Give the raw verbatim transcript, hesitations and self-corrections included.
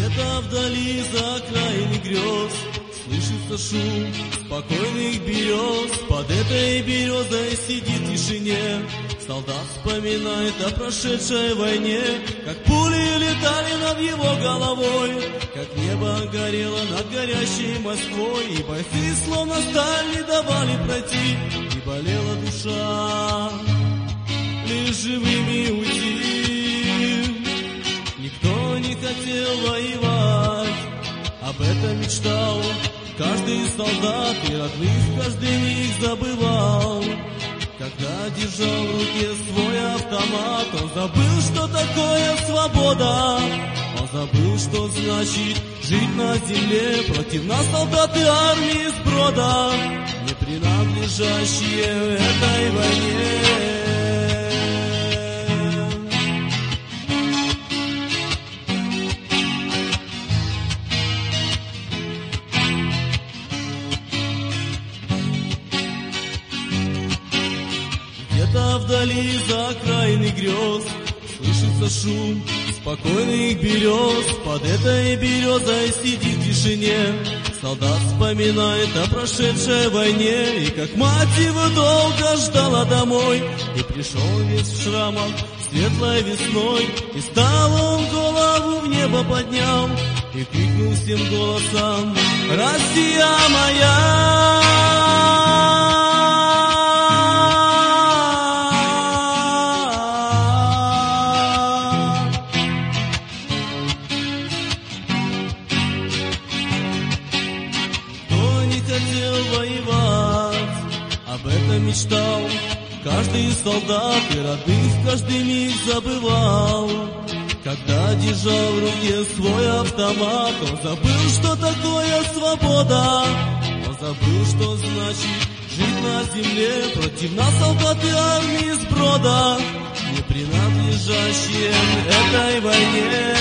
Где-то вдали за окраиной грез слышится шум спокойных берез. Под этой березой сидит в тишине солдат, вспоминает о прошедшей войне. Как пули летали над его головой, как небо горело над горящей Москвой, и бойцы словно сталь не давали пройти, и болела душа лишь живыми уйти. Никто не хотел воевать, об этом мечтал каждый солдат, и родных каждый миг забывал. Когда держал в руке свой автомат, он забыл, что такое свобода. Он забыл, что значит жить на земле. Против нас солдаты армии сброда, не принадлежащие этой войне. Где-то вдали за окраиной грез слышится шум спокойных берез. Под этой березой сидит в тишине солдат, вспоминает о прошедшей войне. И как мать его долго ждала домой, и пришел весь в шрамах светлой весной. И стал он голову в небо поднял и крикнул всем голосом: «Россия моя!» Хотел воевать, об этом мечтал каждый солдат, и родных каждый миг забывал. Когда держал в руке свой автомат, он забыл, что такое свобода. Он забыл, что значит жить на земле. Против нас солдаты армии сброда, не принадлежащие этой войне.